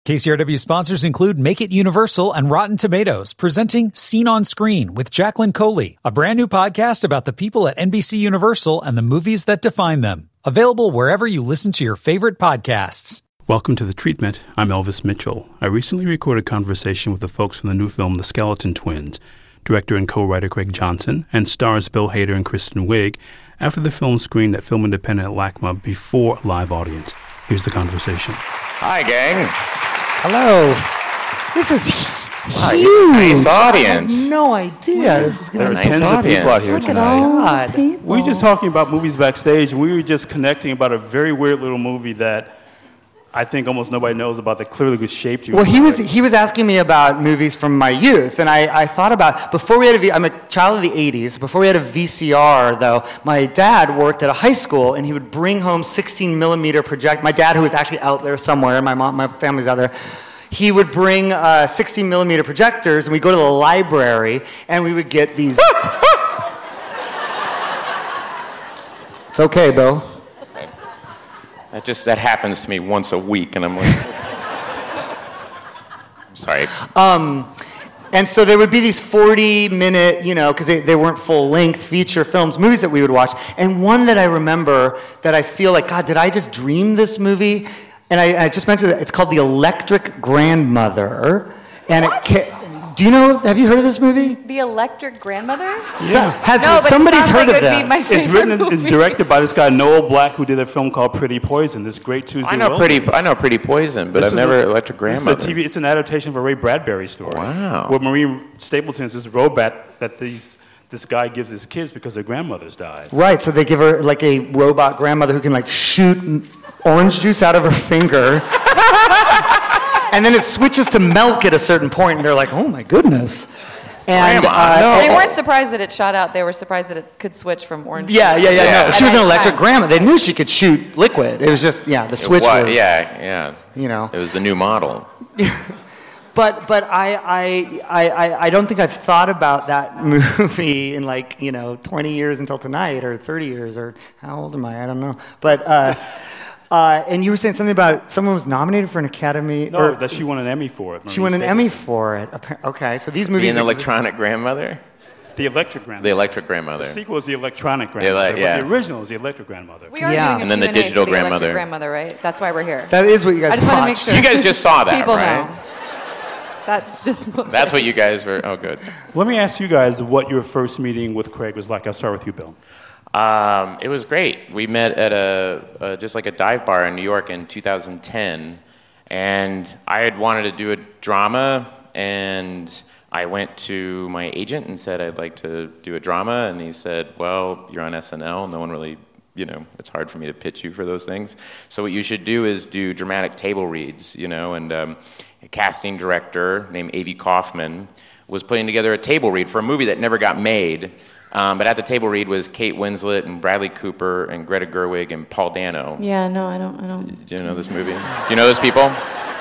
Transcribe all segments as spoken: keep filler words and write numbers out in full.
K C R W sponsors include Make It Universal and Rotten Tomatoes, presenting Scene on Screen with Jacqueline Coley, a brand new podcast about the people at N B C Universal and the movies that define them. Available wherever you listen to your favorite podcasts. Welcome to The Treatment. I'm Elvis Mitchell. I recently recorded a conversation with the folks from the new film The Skeleton Twins, director and co-writer Craig Johnson, and stars Bill Hader and Kristen Wiig, after the film screened at Film Independent at LACMA before a live audience. Here's the conversation. Hi, gang. Hello. This is Wow, huge. Nice audience. I had no idea this is There going are to nice tens of people out audience. here Look at tonight. all God. the people. We were just talking about movies backstage, and we were just connecting about a very weird little movie that I think almost nobody knows about that clearly was shaped you. Well, he was he was asking me about movies from my youth, and I, I thought about, before we had a V, I'm a child of the eighties, before we had a V C R, though, my dad worked at a high school, and he would bring home sixteen millimeter project. My dad, who was actually out there somewhere, and my mom, my family's out there, he would bring uh, sixteen millimeter projectors, and we'd go to the library, and we would get these... It's okay, Bill. That just that happens to me once a week, and I'm like, I'm sorry. Um, and so there would be these forty-minute, you know, because they, they weren't full-length feature films, movies that we would watch. And one that I remember that I feel like, God, did I just dream this movie? And I, I just mentioned it. It's called The Electric Grandmother. And it ca- do you know? Have you heard of this movie? The Electric Grandmother? So, has No, but it somebody's sounds heard like of it would be my this? It's favorite written and it's movie. directed by this guy Noel Black, who did a film called Pretty Poison. This great Tuesday. I know Will. pretty. I know Pretty Poison, but This I've is never a- Electric This Grandmother. is a T V. It's an adaptation of a Ray Bradbury story. Wow. Where Marie Stapleton is this robot that these this guy gives his kids because their grandmothers died. Right, so they give her like a robot grandmother who can like shoot m- orange juice out of her finger. And then it switches to milk at a certain point, and they're like, oh my goodness. And, Grandma, no. They weren't surprised that it shot out. They were surprised that it could switch from orange. Yeah, to- yeah, yeah, Yeah. no. She was At an any electric time. grandma. They knew she could shoot liquid. It was just, yeah, the switch What? was, Yeah, yeah. you know. It was the new model. But but I, I I I I don't think I've thought about that movie in like, you know, twenty years until tonight, or thirty years, or how old am I? I don't know. But uh, uh, and you were saying something about someone was nominated for an Academy. No, or, that she won an Emmy for it. she Marie won an Stapleton. Emmy for it. Appar- Okay, so these movies. Being the exi- electronic grandmother. The Electric Grandmother. The Electric The Grandmother. sequel is the Electronic ele- Grandmother, yeah. but the original is the Electric Grandmother. We are Yeah. doing a And then the Q and A digital for the grandmother. Electric Grandmother, right? That's why we're here. That is what you guys I just want to make watched. sure. You guys just saw that, people right? know. That's just. That's what you guys were. Oh, good. Let me ask you guys what your first meeting with Craig was like. I'll start with you, Bill. Um, it was great. We met at a, a just like a dive bar in New York in two thousand ten, and I had wanted to do a drama, and I went to my agent and said I'd like to do a drama, and he said, "Well, you're on S N L. No one really, you know, it's hard for me to pitch you for those things. So what you should do is do dramatic table reads, you know." And um, a casting director named Avi Kaufman was putting together a table read for a movie that never got made. Um, but at the table read was Kate Winslet and Bradley Cooper and Greta Gerwig and Paul Dano. Yeah, no, I don't. I don't. Do you know this movie? Do you know those people?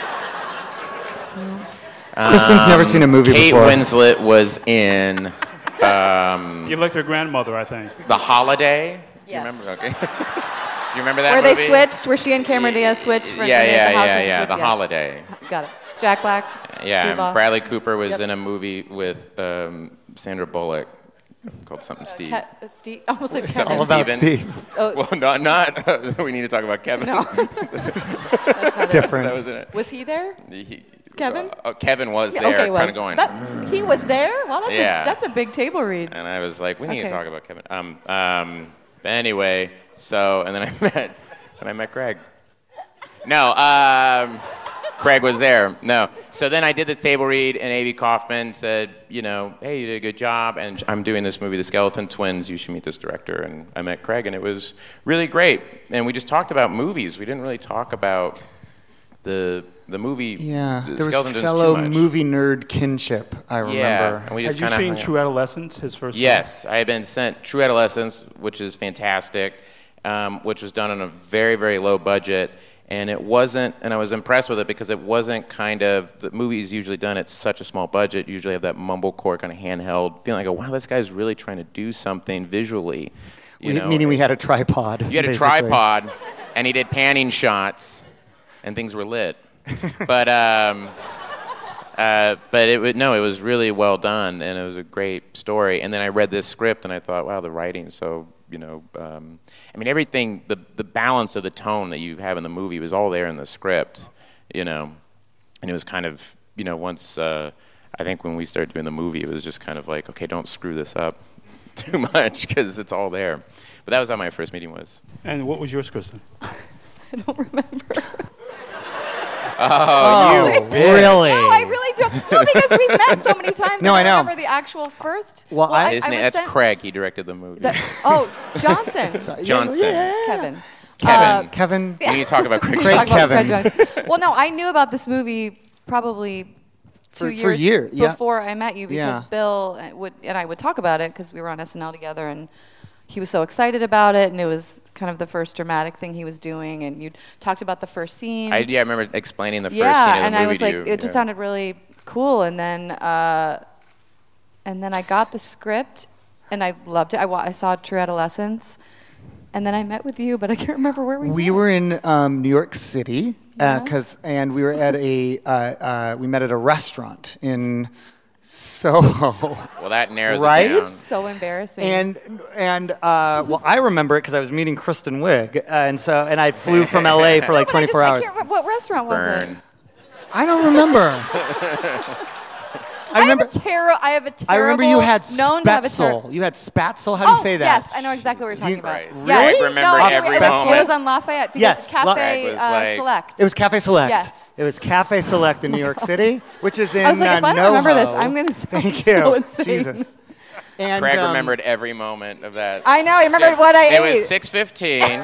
Kristen's never seen a movie Kate before. Winslet was in um, The Electric Grandmother, I think. The Holiday. Yes. Do you remember? Okay. Do you remember that Where movie? they switched, where she and Cameron Diaz switched for Yeah, the yeah, house yeah, and yeah. switched, The yes. Holiday. Got it. Jack Black. Yeah, Jude and Law. Bradley Cooper was Yep. in a movie with um, Sandra Bullock called something Steve. Ke- it's Steve. Almost like Something Kevin. All about Steven. Steve. Oh, Well, not not. We need to talk about Kevin. no. That's not Different. That was in it. it. Was he there? He- Kevin? uh, uh, Kevin was Yeah, there, okay, kind was. of going. That, he was there? Wow, that's, Yeah. a, that's a big table read. And I was like, we need to Okay. talk about Kevin. Um, um, anyway, so and then I met, and I met Craig. No, um, Craig was there. No, so then I did this table read, and Avi Kaufman said, you know, hey, you did a good job, and I'm doing this movie, The Skeleton Twins. You should meet this director. And I met Craig, and it was really great. And we just talked about movies. We didn't really talk about the the movie. Yeah, The there was Skeleton Twins fellow too much. movie nerd kinship, I remember. Yeah, and we just Had you kind of seen True Adolescence, his first film? Yes, I had been sent True Adolescence, which is fantastic, um, which was done on a very, very low budget. And it wasn't, and I was impressed with it because it wasn't kind of, the movies usually done at such a small budget, usually have that mumblecore kind of handheld, feeling like, oh, wow, this guy's really trying to do something visually. You We- know? meaning we had a tripod. You had a basically. tripod, and he did panning shots, and things were lit. but um, uh, but it would no, it was really well done, and it was a great story. And then I read this script, and I thought, wow, the writing's so you know, um, I mean, everything, the the balance of the tone that you have in the movie was all there in the script, you know, and it was kind of, you know, once uh, I think when we started doing the movie, it was just kind of like, okay, don't screw this up too much because it's all there. But that was how my first meeting was. And what was yours, Kristen? I don't remember. Oh, Oh, you bitch. really? No, I really don't. No, because we've met so many times. No, I I know. don't remember the actual first. Well, I- His I name, was that's sent- Craig. He directed the movie. the- oh, Johnson. Johnson. Yeah. Kevin. Kevin. Uh, Kevin. We need to talk about Craig. Craig Talk about Kevin. Craig Johnson. Well, no, I knew about this movie probably two For- years for years, yeah. before I met you because Yeah. Bill would and I would talk about it because we were on S N L together and he was so excited about it and it was kind of the first dramatic thing he was doing and you talked about the first scene. I, yeah, I remember explaining the first yeah, scene of the and movie I was to like, you. it just Yeah. sounded really cool. And then, uh, and then I got the script, and I loved it. I, wa- I saw True Adolescence, and then I met with you, but I can't remember where we. We met. were in um, New York City, Yeah. uh, 'cause- and we were at a, uh, uh, we met at a restaurant in Soho. Well, that narrows Right? it down. So embarrassing. And and uh, well, I remember it because I was meeting Kristen Wiig, uh, and so and I flew from L A for like No, but I just- twenty-four I hours. can't remember- what restaurant was it? Burn. I don't remember. I I remember. have a terrible. I have a terrible. I remember you had known to have a Spatzel. ter- You had Spatzel. How do you Oh, say that? yes, I know exactly what you're talking You- about. Right. Yes. I remember no, it- every it was, moment. It was on Lafayette because Yes, La- Cafe Right, was uh, like- Select. It was Cafe Select. Yes. It was Cafe Select in New York City, which is in I was like, uh, if I don't remember this, NoHo. I'm gonna sound Thank you. so insane. Jesus. And, Craig um, remembered every moment of that. I know. I remembered So, what I it ate. was six fifteen.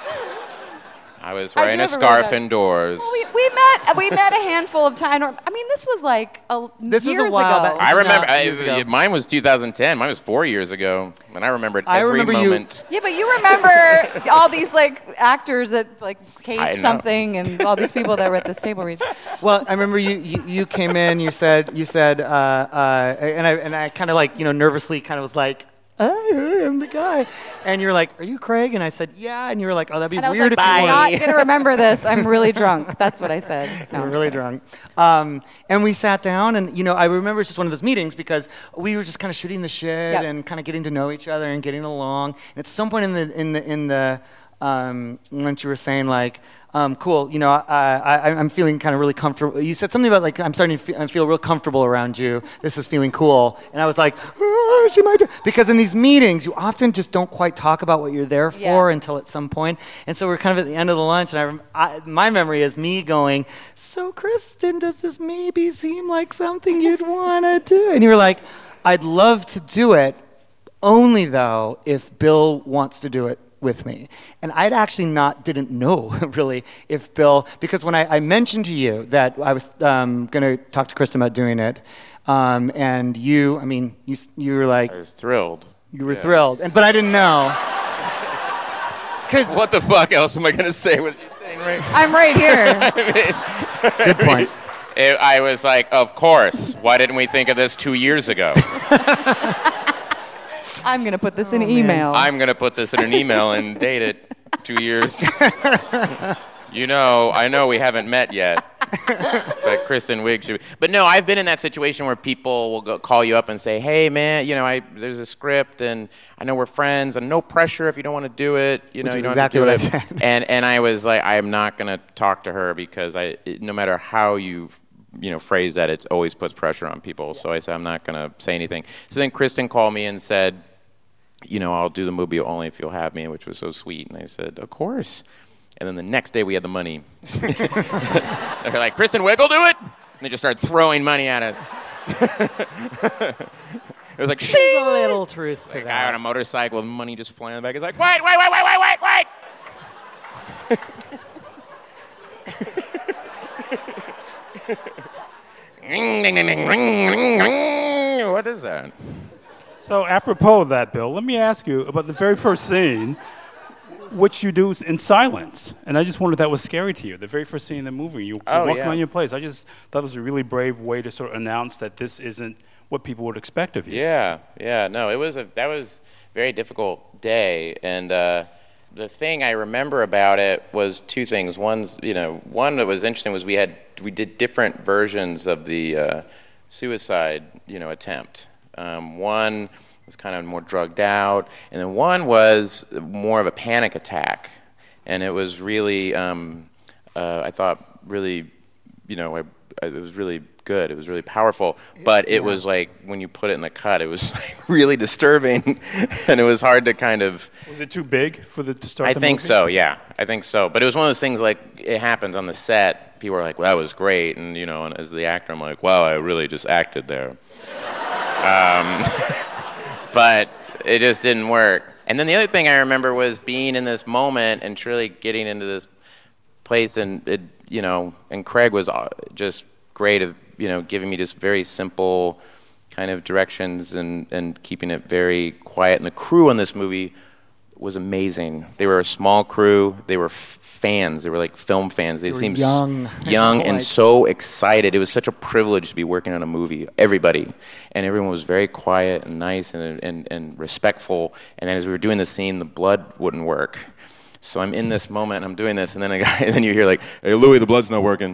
I was I do wearing a have a scarf really bad- indoors. Well, we, we met we met a handful of times. I mean, this was like a, This was a years while ago. back. I remember. Not I, years ago. mine was two thousand ten. Mine was four years ago, and I remembered I every remember you- moment. Yeah, but you remember all these like actors that like I hate know. something, and all these people that were at this table. read. Well, I remember you, you, you came in. You said you said, uh, uh, and I and I kind of like you know nervously kind of was like, I am the guy, and you're like, are you Craig? And I said, yeah, and you were like, oh, that'd be And I was weird like, if you I'm weren't. not gonna remember this. I'm really drunk. That's what I said. No, We're I'm really just kidding. drunk. Um, and we sat down, and you know, I remember it's just one of those meetings because we were just kind of shooting the shit Yep. and kind of getting to know each other and getting along. And at some point in the in the in the um, lunch, you were saying like, um, "Cool, you know, I, I, I'm feeling kind of really comfortable." You said something about like, "I'm starting to feel, I feel real comfortable around you. This is feeling cool." And I was like, oh, "She might," do-" because in these meetings, you often just don't quite talk about what you're there for Yeah. until at some point. And so we're kind of at the end of the lunch, and I, rem- I my memory is me going, "So, Kristen, does this maybe seem like something you'd want to do?" And you were like, "I'd love to do it, only though if Bill wants to do it with me." And I'd actually not didn't know really if Bill, because when I, I mentioned to you that I was um, going to talk to Kristen about doing it, um, and you, I mean, you s- you were like, I was thrilled. you were Yeah. thrilled, and but I didn't know. Cause What the fuck else am I gonna say? What you saying, right? I'm right here. good point. It, I was like, of course. Why didn't we think of this two years ago? I'm gonna put Oh, this in email. I'm gonna put this in an email and date it two years. You know, I know we haven't met yet, but Kristen Wiig should be. But no, I've been in that situation where people will go, call you up and say, "Hey, man, you know, I there's a script, and I know we're friends, and no pressure if you don't want to do it. You know, Which you is don't exactly have to do what I it." said. And and I was like, I am not gonna talk to her because I, it- no matter how you, you know, phrase that, it always puts pressure on people. So I said, I'm not gonna say anything. So then Kristen called me and said, you know, I'll do the movie only if you'll have me, which was so sweet. And I said, of course. And then the next day we had the money. They're like, Kristen Wiig will do it? And they just started throwing money at us. It was like, There's shing! a little truth to A guy on a that. motorcycle with money just flying in the back. He's like, wait, wait, wait, wait, wait, wait, wait! What is that? So apropos of that, Bill, let me ask you about the very first scene, which you do in silence. And I just wondered if that was scary to you, the very first scene in the movie. You, Oh, you're walking yeah. around your place. I just thought it was a really brave way to sort of announce that this isn't what people would expect of you. Yeah, yeah, no, it was a that was a very difficult day, and uh, the thing I remember about it was two things. One's, you know, one that was interesting was we had we did different versions of the uh, suicide, you know, attempt. Um, one was kind of more drugged out, and then one was more of a panic attack, and it was really, um, uh, I thought, really, you know, I, I, it was really good. It was really powerful, but it yeah. was like when you put it in the cut, it was like really disturbing, and it was hard to kind of. Was it too big for the to start? I the think movie? so. Yeah, I think so. But it was one of those things like it happens on the set. People are like, "Well, that was great," and you know, and as the actor, I'm like, "Wow, I really just acted there." um, but it just didn't work. And then the other thing I remember was being in this moment and truly getting into this place, and it, you know, and Craig was just great of, you know, giving me just very simple kind of directions and, and keeping it very quiet. And the crew on this movie was amazing. They were a small crew. They were f- fans. They were like film fans. They, they seemed young, young and so excited. It was such a privilege to be working on a movie. Everybody, and everyone was very quiet and nice and and, and respectful. And then as we were doing the scene, the blood wouldn't work. So I'm in this moment, and I'm doing this, and then a guy, and then you hear like, "Hey, Louis, the blood's not working."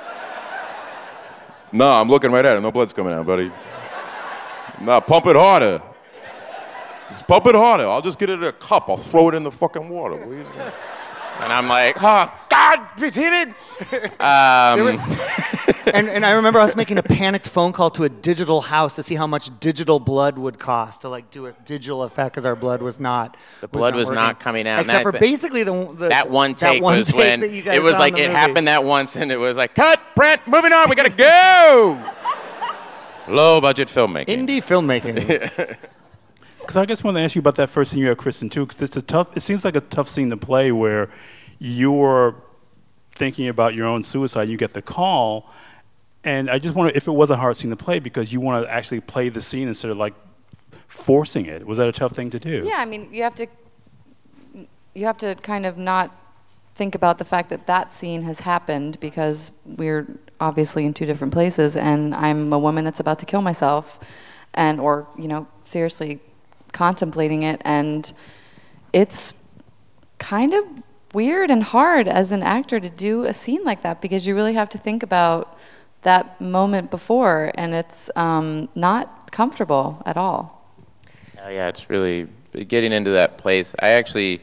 "No, I'm looking right at it. No blood's coming out, buddy." "No, pump it harder. Just pump it harder. I'll just get it in a cup. I'll throw it in the fucking water." And I'm like, "Oh, God, it's hit it." Um, and, and I remember I was making a panicked phone call to a digital house to see how much digital blood would cost to like do a digital effect because our blood was not. The blood was not, was not coming out. Except for th- basically the, the that one take that one was take when that you guys it was saw like in the it movie. happened that once, and it was like, "Cut, Brent, moving on. We gotta go." Low budget filmmaking. Indie filmmaking. Because I just want to ask you about that first scene you have, Kristen, too, because it's a tough. It seems like a tough scene to play where you're thinking about your own suicide. You get the call, and I just wonder if it was a hard scene to play because you want to actually play the scene instead of like forcing it. Was that a tough thing to do? Yeah, I mean, you have to you have to kind of not think about the fact that that scene has happened because we're obviously in two different places, and I'm a woman that's about to kill myself, and or you know seriously contemplating it, and it's kind of weird and hard as an actor to do a scene like that because you really have to think about that moment before, and it's um, not comfortable at all. Oh, yeah, it's really getting into that place. I actually,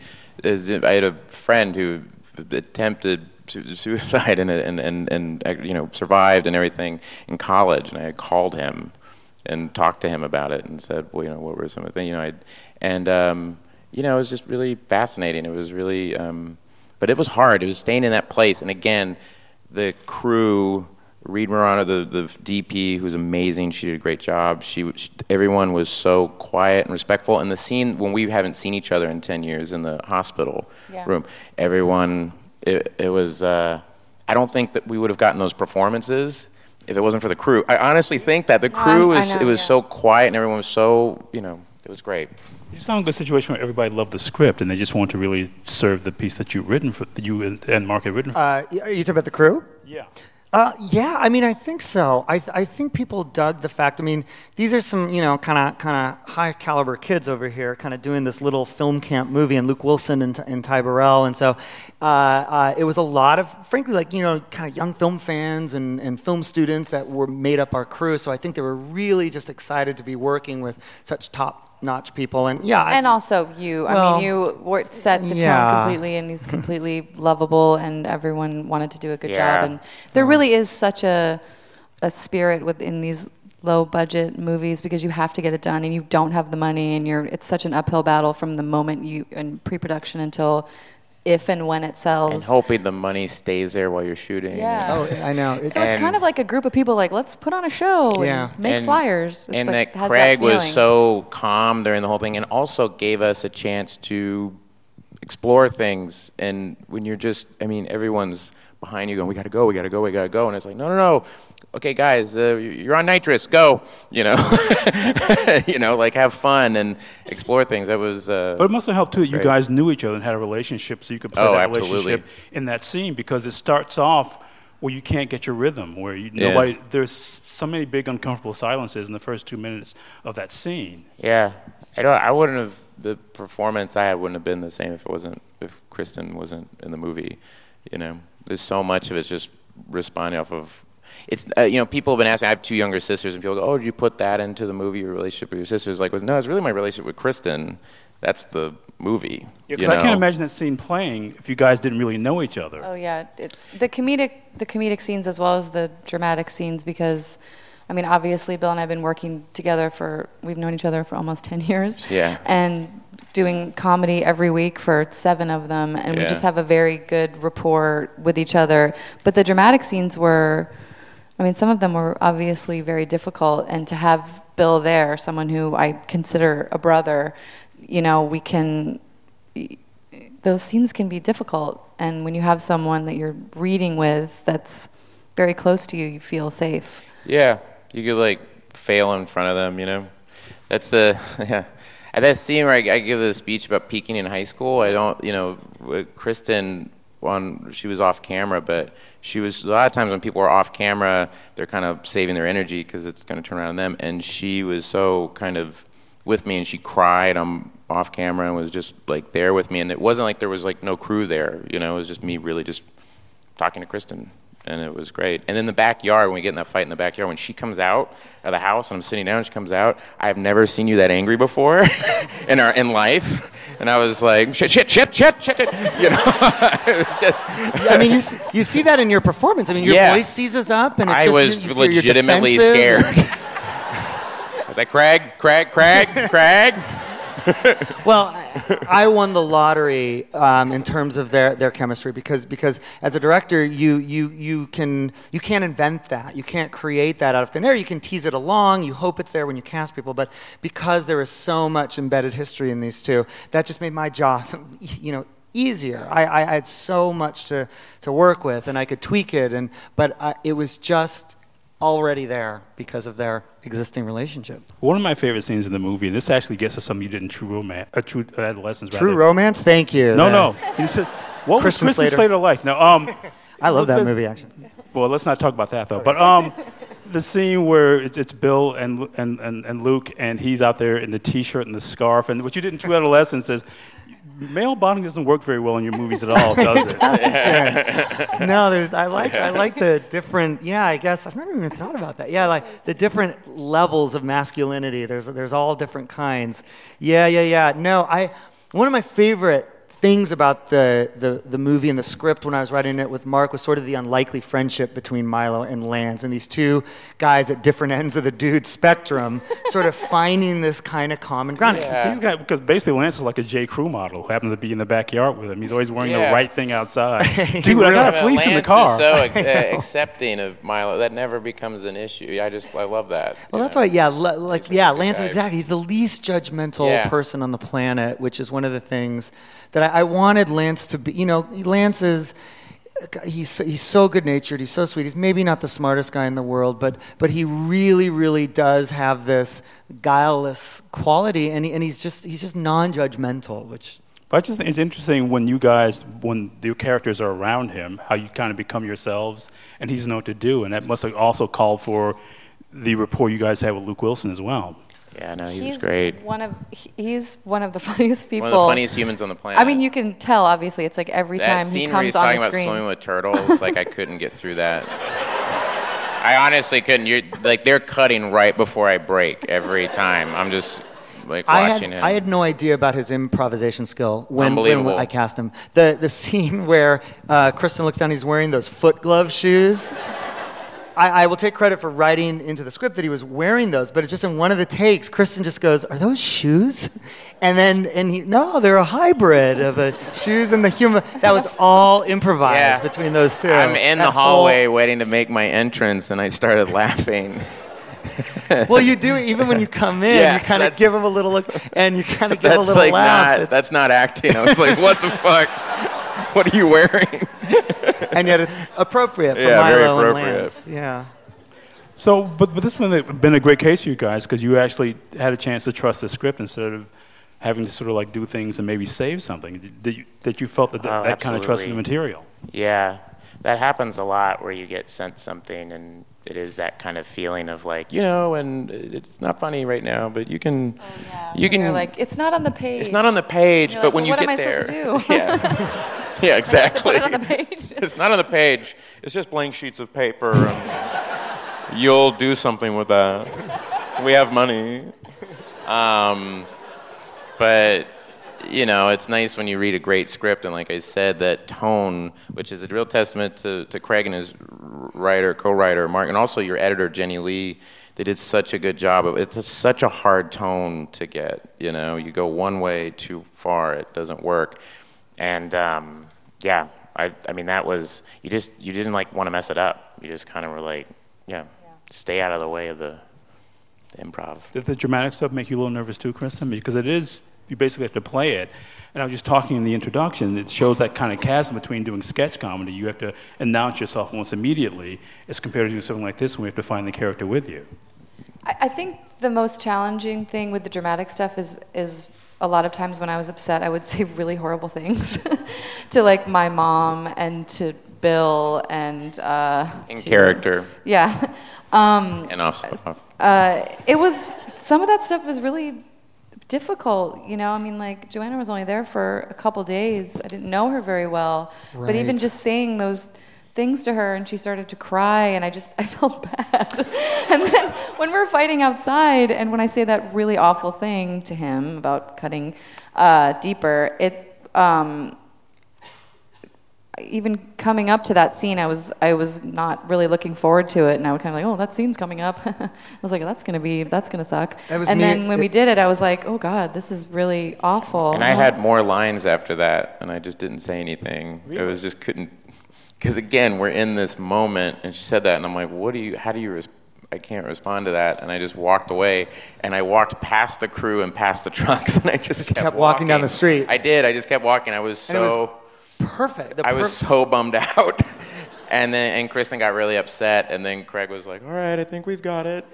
I had a friend who attempted suicide and and and, and you know survived and everything in college, and I had called him and talked to him about it and said, well, you know, what were some of the things, you know, I'd, and um, you know, it was just really fascinating. It was really, um, but it was hard. It was staying in that place, and again, the crew. Reed Morano, the, the D P, who's amazing. She did a great job. She, she, everyone was so quiet and respectful. And the scene when we haven't seen each other in ten years in the hospital yeah. room, everyone, it, it was. Uh, I don't think that we would have gotten those performances if it wasn't for the crew. I honestly think that the crew was. Know, it was yeah. so quiet and everyone was so. You know, it was great. You sound like a situation where everybody loved the script and they just want to really serve the piece that you've written for that you and, and Mark had written. For. Uh, are you talking about the crew? Yeah. Uh, yeah, I mean, I think so. I th- I think people dug the fact. I mean, these are some, you know, kind of kind of high caliber kids over here, kind of doing this little film camp movie, and Luke Wilson and, and Ty Burrell, and so uh, uh, it was a lot of, frankly, like you know, kind of young film fans and, and film students that were made up our crew. So I think they were really just excited to be working with such top. Notch people, and yeah, and I, also you. well, I mean, you were, set the yeah. tone completely, and he's completely lovable, and everyone wanted to do a good yeah. job. And there really is such a a spirit within these low budget movies because you have to get it done, and you don't have the money, and you're. It's such an uphill battle from the moment you in pre-production until. If and when it sells. And hoping the money stays there while you're shooting. Yeah. Oh, I know. So it's kind of like a group of people like, let's put on a show yeah. and make and, flyers. It's and like, that has Craig that was so calm during the whole thing and also gave us a chance to explore things. And when you're just, I mean, everyone's behind you going, we got to go, we got to go, we got to go. And it's like, no, no, no. Okay, guys, uh, you're on nitrous. Go, you know, you know, like have fun and explore things. That was. Uh, but it must have helped too. That you great. guys knew each other and had a relationship, so you could play oh, that absolutely. relationship in that scene because it starts off where you can't get your rhythm, where you, nobody. Yeah. There's so many big uncomfortable silences in the first two minutes of that scene. Yeah, I don't. I wouldn't have the performance I had wouldn't have been the same if it wasn't if Kristen wasn't in the movie. You know, there's so much of it's just responding off of. It's uh, you know, people have been asking. I have two younger sisters, and people go, "Oh, did you put that into the movie? Your relationship with your sisters?" Like, no, it's really my relationship with Kristen. That's the movie. Yeah, because I can't imagine that scene playing if you guys didn't really know each other. Oh yeah, it, the comedic the comedic scenes as well as the dramatic scenes, because I mean, obviously Bill and I have been working together for we've known each other for almost ten years. Yeah. And doing comedy every week for seven of them, and yeah. we just have a very good rapport with each other. But the dramatic scenes were, I mean, some of them were obviously very difficult, and to have Bill there, someone who I consider a brother, you know, we can, those scenes can be difficult. And when you have someone that you're reading with that's very close to you, you feel safe. Yeah, you could like fail in front of them, you know? That's the, yeah. At that scene where I, I give the speech about peaking in high school, I don't, you know, with Kristen, on, she was off camera, but she was, a lot of times when people are off camera, they're kind of saving their energy because it's going to turn around on them. And she was so kind of with me, and she cried on off camera and was just like there with me. And it wasn't like there was like no crew there, you know, it was just me really just talking to Kristen. And it was great. And in the backyard, when we get in that fight in the backyard, when she comes out of the house and I'm sitting down, she comes out, I've never seen you that angry before in our in life. And I was like, shit, shit, shit, shit, shit, shit. You know, it was just. I mean, you see, you see that in your performance. I mean, your yeah. voice seizes up, and it's I just, was you, you legitimately scared. I was like, Craig, Craig, Craig, Craig. Well, I, I won the lottery um, in terms of their, their chemistry because because as a director, you you you can you can't invent that. You can't create that out of thin air. You can tease it along. You hope it's there when you cast people, but because there is so much embedded history in these two, that just made my job, you know, easier. I, I, I had so much to to work with, and I could tweak it, and but uh, it was just already there because of their existing relationship. One of my favorite scenes in the movie, and this actually gets to something you did in True Romance, uh, True Adolescence. True rather. Romance. Thank you. No, then. no. He said, what Kristen was Kristen Slater. Slater like? No, um, I love that the, movie actually. Well, let's not talk about that though. But um, the scene where it's, it's Bill and, and and and Luke, and he's out there in the T-shirt and the scarf, and what you did in True Adolescence is. Male bonding doesn't work very well in your movies at all, does it? No, there's. I like. I like the different. Yeah, I guess I've never even thought about that. Yeah, like the different levels of masculinity. There's. There's all different kinds. Yeah, yeah, yeah. No, I. One of my favorite things about the, the, the movie and the script when I was writing it with Mark was sort of the unlikely friendship between Milo and Lance, and these two guys at different ends of the dude spectrum sort of finding this kind of common ground. Yeah. He's got, because basically Lance is like a J. Crew model who happens to be in the backyard with him. He's always wearing Yeah. the right thing outside. Dude, really- I got a But fleece in the Lance car. is so uh, accepting of Milo. That never becomes an issue. I just, I love that. Well, you that's know? why, yeah, le- like, He's such yeah, a good Lance, guy. exactly. He's the least judgmental Yeah. person on the planet, which is one of the things that I, I wanted Lance to be. You know, Lance is, he's so, he's so good-natured, he's so sweet. He's maybe not the smartest guy in the world, but but he really, really does have this guileless quality, and he, and he's just he's just non-judgmental, which. But I just think it's interesting when you guys, when the characters are around him, how you kind of become yourselves, and he's know what to do, and that must have also called for the rapport you guys had with Luke Wilson as well. Yeah, no, he he's was great. One of he- he's one of the funniest people. One of the funniest humans on the planet. I mean, you can tell. Obviously, it's like every that time scene he where comes he's on talking the about screen. swimming with turtles, like I couldn't get through that. I honestly couldn't. You're like they're cutting right before I break every time. I'm just like I had, watching him. I had no idea about his improvisation skill when, when Unbelievable. I cast him. The the scene where uh, Kristen looks down, he's wearing those foot glove shoes. I, I will take credit for writing into the script that he was wearing those, but it's just in one of the takes, Kristen just goes, "Are those shoes?" And then, and he, no, they're a hybrid of a shoes and the human. That was all improvised Yeah. between those two. I'm in That the whole- hallway waiting to make my entrance, and I started laughing. Well, you do even when you come in, Yeah, you kind of that's- give him a little look, and you kind of give a That's little like laugh. not. It's- That's not acting. I was like, what the fuck? What are you wearing? and yet it's appropriate for Yeah, very Milo and appropriate. Lance. Yeah. So, but, but this has been a, been a great case for you guys because you actually had a chance to trust the script instead of having to sort of like do things and maybe save something. That you, that you felt that that, Oh, that kind of trust in the absolutely. material. Yeah. that happens a lot where you get sent something and it is that kind of feeling of like, you know, and it's not funny right now, but you can, Oh, yeah. you When can. You're like, it's not on the page. It's not on the page, You're but like, when well, you what get am I there, supposed to do? yeah, yeah, exactly. Put it on the page. It's not on the page. It's just blank sheets of paper. And you'll do something with that. We have money. Um, but, you know, it's nice when you read a great script, and like I said, that tone, which is a real testament to, to Craig and his writer, co-writer, Mark, and also your editor, Jenny Lee. They did such a good job of it. It's a, such a hard tone to get, you know. You go one way too far, it doesn't work. And, um, yeah, I, I mean, that was, you just, you didn't, like, want to mess it up. You just kind of were like, yeah, yeah, stay out of the way of the, the improv. Did the dramatic stuff make you a little nervous too, Kristen? Because it is, you basically have to play it. And I was just talking in the introduction, it shows that kind of chasm between doing sketch comedy. You have to announce yourself almost immediately as compared to doing something like this when we have to find the character with you. I, I think the most challenging thing with the dramatic stuff is is a lot of times when I was upset, I would say really horrible things to like my mom and to Bill and uh, In to, character. Yeah. Um, And off stuff. uh, it was, some of that stuff was really difficult, you know. I mean, like, Joanna was only there for a couple days. I didn't know her very well. But even Right. just saying those things to her, and she started to cry, and I just, I felt bad. And then when we're fighting outside, and when I say that really awful thing to him about cutting uh, deeper, it, um, even coming up to that scene, I was I was not really looking forward to it, and I was kind of like, oh, that scene's coming up. I was like, that's gonna be that's gonna suck. That was and me- then when it- we did it, I was like, oh God, this is really awful. And I had more lines after that, and I just didn't say anything. Really? I was just couldn't, because again, we're in this moment, and she said that, and I'm like, what do you, how do you, res- I can't respond to that, and I just walked away, and I walked past the crew and past the trucks, and I just kept, kept walking down the street. I did, I just kept walking. I was And it was so, Perfect. The I was perf- so bummed out. And then, and Kristen got really upset, and then Craig was like, all right, I think we've got it.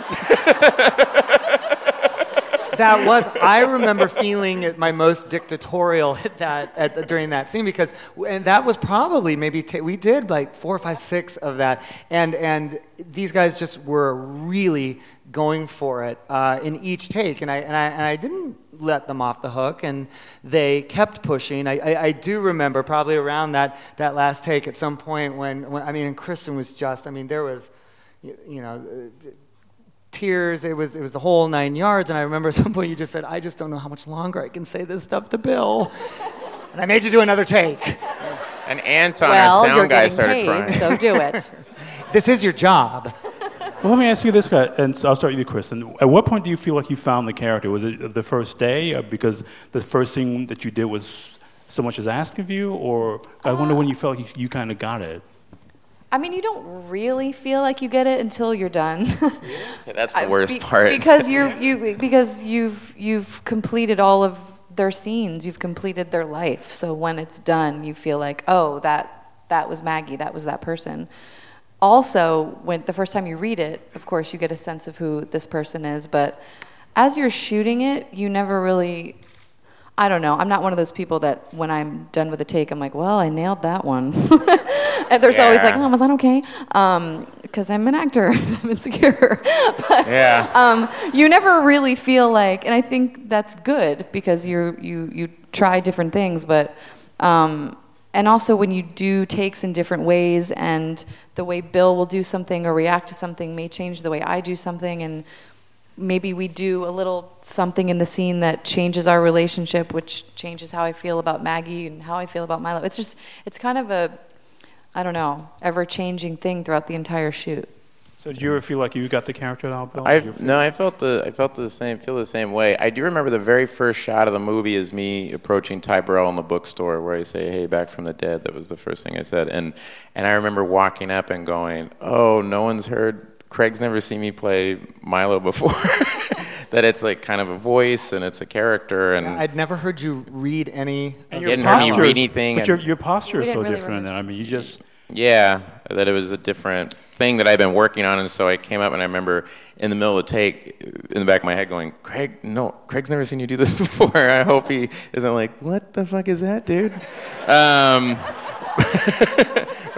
That was, I remember feeling at my most dictatorial at that at, during that scene, because and that was probably maybe t- we did like four, five, six of that, and and these guys just were really going for it uh, in each take, and I and I and I didn't let them off the hook, and they kept pushing. I, I, I do remember probably around that that last take at some point when, when I mean, and Kristen was just, I mean, there was, you, you know. Uh, tears, it was it was the whole nine yards, and I remember at some point you just said, I just don't know how much longer I can say this stuff to Bill. And I made you do another take. And Anton, well, our sound you're guy, getting started paid, crying. so do it. This is your job. Well, let me ask you this, guy, and so I'll start with you, Kristen. At what point do you feel like you found the character? Was it the first day, or because the first thing that you did was so much as asked of you, or I wonder when you felt like you, you kind of got it? I mean, you don't really feel like you get it until you're done. Yeah, that's the I- worst be- part. Because you're you because you've you've completed all of their scenes, you've completed their life. So when it's done, you feel like, oh, that that was Maggie, that was that person. Also, when the first time you read it, of course, you get a sense of who this person is. But as you're shooting it, you never really. I don't know. I'm not one of those people that when I'm done with a take, I'm like, well, I nailed that one. And there's always like, Yeah. oh, was that okay? Because I'm an actor. I'm insecure. But, Yeah. um, you never really feel like, and I think that's good because you you you try different things, but um, and also when you do takes in different ways, and the way Bill will do something or react to something may change the way I do something, and maybe we do a little something in the scene that changes our relationship, which changes how I feel about Maggie and how I feel about Milo. It's just, it's kind of a, I don't know, ever-changing thing throughout the entire shoot. So did you ever feel like you got the character at all, Bill? I Did you feel- no, I felt the I felt the same feel the same way. I do remember the very first shot of the movie is me approaching Ty Burrell in the bookstore, where I say, "Hey, back from the dead." That was the first thing I said, and and I remember walking up and going, "Oh, no one's heard. Craig's never seen me play Milo before." That it's like kind of a voice and it's a character, and I'd never heard you read any. And You your hadn't heard me posture read is- anything, But your, and- your posture We is so didn't really different in that. I rehearse. mean, you just... yeah, that it was a different thing that I've been working on, and so I came up and I remember in the middle of the take, in the back of my head going, Craig, no, Craig's never seen you do this before. I hope he isn't like, what the fuck is that, dude? Um,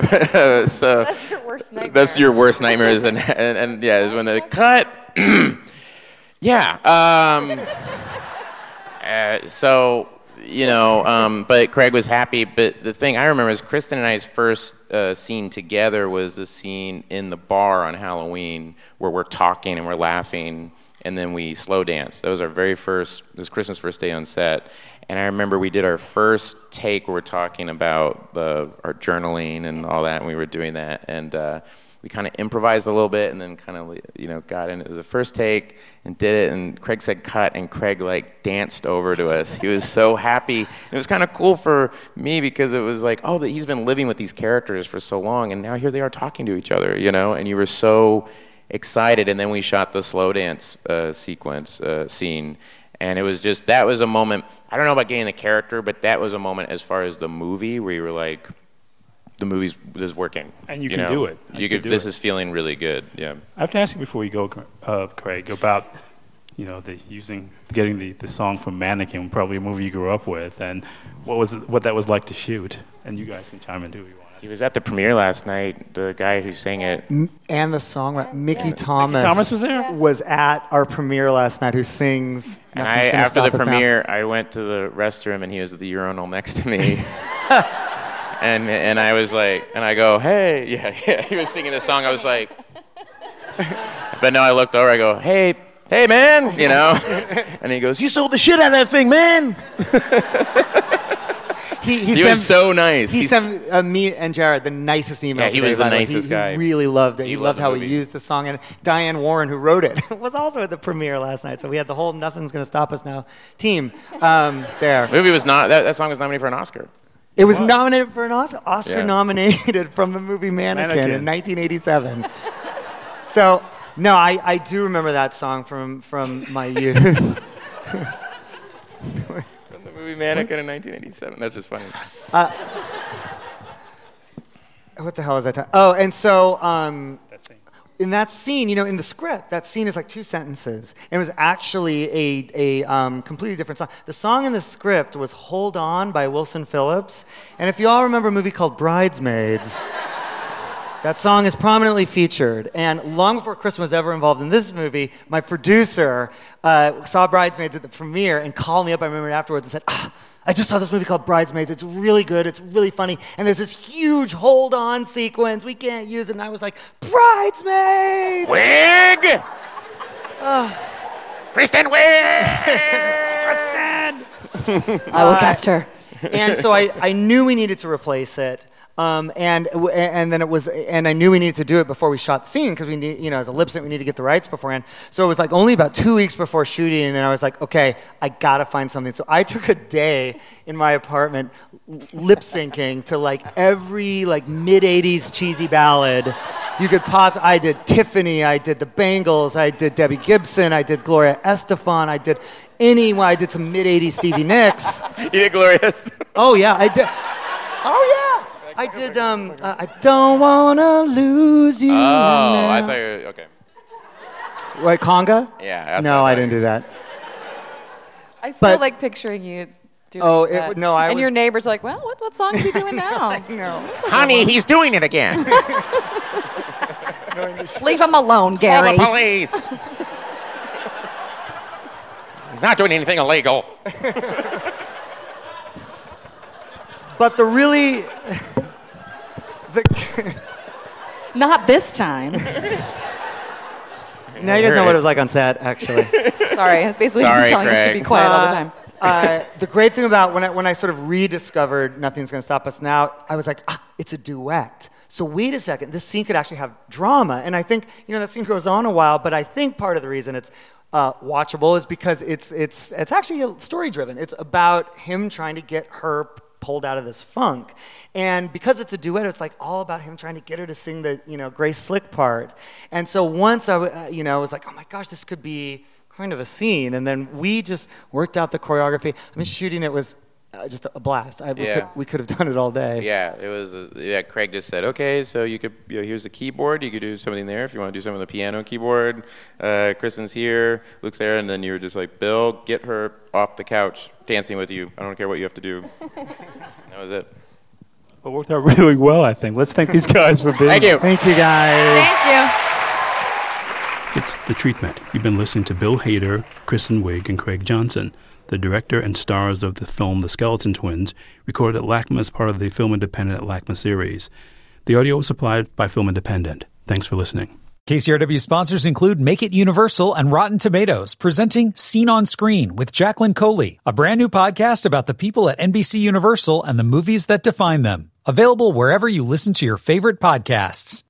so That's your worst nightmare. That's your worst nightmares, and and, and yeah, is when they cut. yeah. Um, uh, so you know, um, but Craig was happy. But the thing I remember is Kristen and I's first uh, scene together was the scene in the bar on Halloween where we're talking and we're laughing, and then we slow dance. That was our very first. This was Kristen's first day on set. And I remember we did our first take where we're talking about the, our journaling and all that, and we were doing that. And uh, we kind of improvised a little bit and then kind of, you know, got in. It was the first take and did it, and Craig said cut, and Craig, like, danced over to us. He was so happy. And it was kind of cool for me because it was like, oh, that he's been living with these characters for so long, and now here they are talking to each other, you know, and you were so excited. And then we shot the slow dance uh, sequence uh, scene. And it was just, that was a moment, I don't know about getting the character, but that was a moment as far as the movie where you were like, the movie's this is working. And you, you can know? do it. You could, do this it. is feeling really good, yeah. I have to ask you before you go, uh, Craig, about, you know, the using, getting the, the song from Mannequin, probably a movie you grew up with, and what was it, what that was like to shoot. And you guys can chime in too if you want. He was at the premiere last night, the guy who sang it. And the songwriter, Mickey Thomas, Mickey Thomas was there? was at our premiere last night, who sings And Nothing's I, Gonna after the Stop Us Now. premiere, I went to the restroom and he was at the urinal next to me. and and I was like, and I go, hey, yeah, yeah. He was singing the song. I was like, but no, I looked over. I go, hey, hey, man, you know. And he goes, you sold the shit out of that thing, man. He, he, He sent, was so nice. He He's- sent uh, me and Jared the nicest email. Yeah, he today, was the by way. nicest he, guy. He really loved it. He He, loved loved the how movie. he used the song. And Diane Warren, who wrote it, was also at the premiere last night. So we had the whole Nothing's Gonna Stop Us Now team um, there. The movie was not, that, that song was nominated for an Oscar. It was nominated for an Oscar. Oscar Yeah. nominated from the movie Mannequin, Mannequin. in nineteen eighty-seven. So, no, I, I do remember that song from, from my youth. From the movie Mannequin in nineteen eighty-seven. That's just funny. What the hell is that? T- oh, and so um, That scene. in that scene, you know, in the script, that scene is like two sentences. And it was actually a, a um, completely different song. The song in the script was Hold On by Wilson Phillips. And if you all remember a movie called Bridesmaids, that song is prominently featured. And long before Chris was ever involved in this movie, my producer uh, saw Bridesmaids at the premiere and called me up, I remember afterwards, and said, ah, I just saw this movie called Bridesmaids. It's really good. It's really funny. And there's this huge hold-on sequence. We can't use it. And I was like, Bridesmaids! Wig! Kristen Wiig! Kristen! I will cast her. And so I, I knew we needed to replace it. Um, and and then it was, and I knew we needed to do it before we shot the scene because we need, you know, as a lip sync, we need to get the rights beforehand. So it was like only about two weeks before shooting, and I was like, okay, I gotta find something. So I took a day in my apartment lip syncing to like every like mid eighties cheesy ballad you could pop. I did Tiffany, I did the Bangles, I did Debbie Gibson, I did Gloria Estefan, I did any. I did some mid eighties Stevie Nicks. You did Glorious. Oh yeah, I did. Oh yeah. I did, um, uh, I don't wanna lose you. Oh, now. I thought you were, okay. What, conga? Yeah. That's No, what I thought didn't you- do that. I still But- like picturing you doing Oh, it- that. no, I And was- your neighbors are like, well, what, what song is he doing now? No. Honey, he's doing it again. Leave him alone, Call Gary. the police. He's not doing anything illegal. But the really, the, Not this time. now you guys know what it was like on set, actually. Sorry, it's basically Sorry, telling us to be Craig. quiet all the Uh, time. uh, the great thing about when I, when I sort of rediscovered Nothing's Gonna Stop Us Now, I was like, ah, it's a duet. So wait a second, this scene could actually have drama. And I think, you know, that scene goes on a while, but I think part of the reason it's uh, watchable is because it's, it's, it's actually story-driven. It's about him trying to get her pulled out of this funk. And because it's a duet, it's like all about him trying to get her to sing the, you know, Grace Slick part. And so once I, w- uh, you know, I was like, oh my gosh, this could be kind of a scene. And then we just worked out the choreography. I mean, shooting it was uh, just a blast. I, we, Yeah. could, we could have done it all day. Yeah, it was. A, yeah, Craig just said, okay, so you could. You know, here's the keyboard. You could do something there if you want to do something on the piano keyboard. Uh, Kristen's here, Luke's there, and then you were just like, Bill, get her off the couch dancing with you. I don't care what you have to do. That was it. It worked out really well, I think. Let's thank these guys for being Thank you. Thank you, guys. Thank you. It's The Treatment. You've been listening to Bill Hader, Kristen Wiig, and Craig Johnson, the director and stars of the film The Skeleton Twins, recorded at LACMA as part of the Film Independent at LACMA series. The audio was supplied by Film Independent. Thanks for listening. K C R W sponsors include Make It Universal and Rotten Tomatoes, presenting Scene on Screen with Jacqueline Coley, a brand new podcast about the people at N B C Universal and the movies that define them. Available wherever you listen to your favorite podcasts.